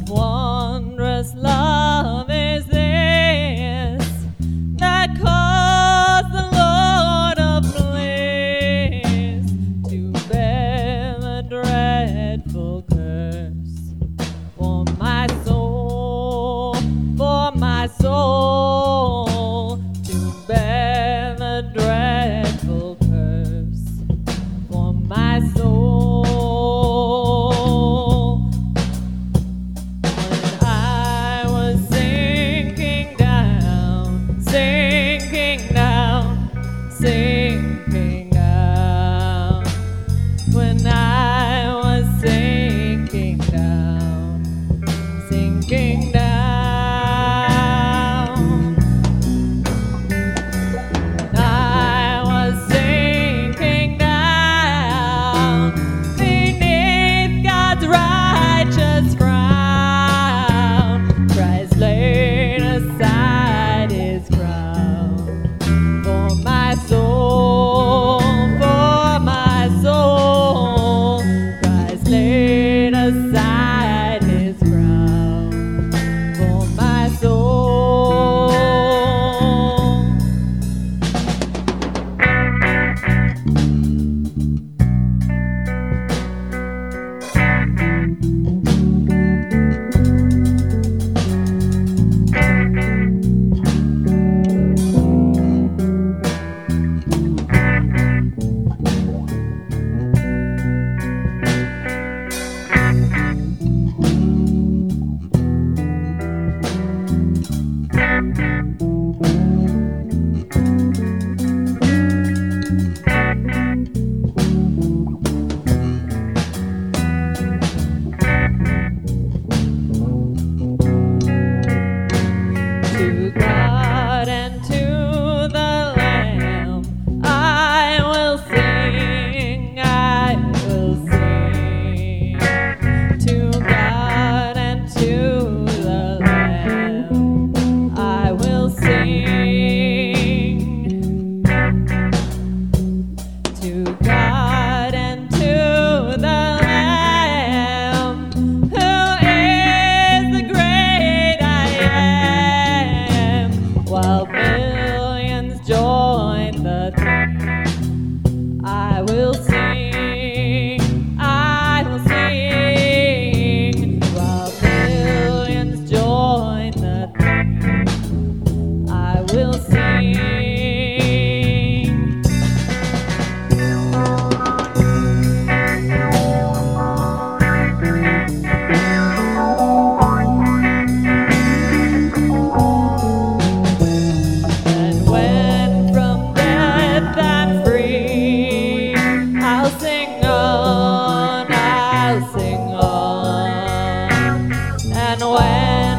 What wondrous love is this that caused the Lord of bliss to bear the dreadful curse for my soul, to bear the dreadful curse for my soul. Sinking down, when I was sinking down, sinking down, when I was sinking down, beneath God's righteous frown, Christ laid aside his crown for my soul, Christ laid aside his crown for my soul. To God and to the Lamb I will sing, I will sing. To God and to the Lamb I will sing. To God and to the Lamb who is the great I am. While millions join the throng, I will sing, I will sing. While millions join the throng, I will sing. I'll sing on, and when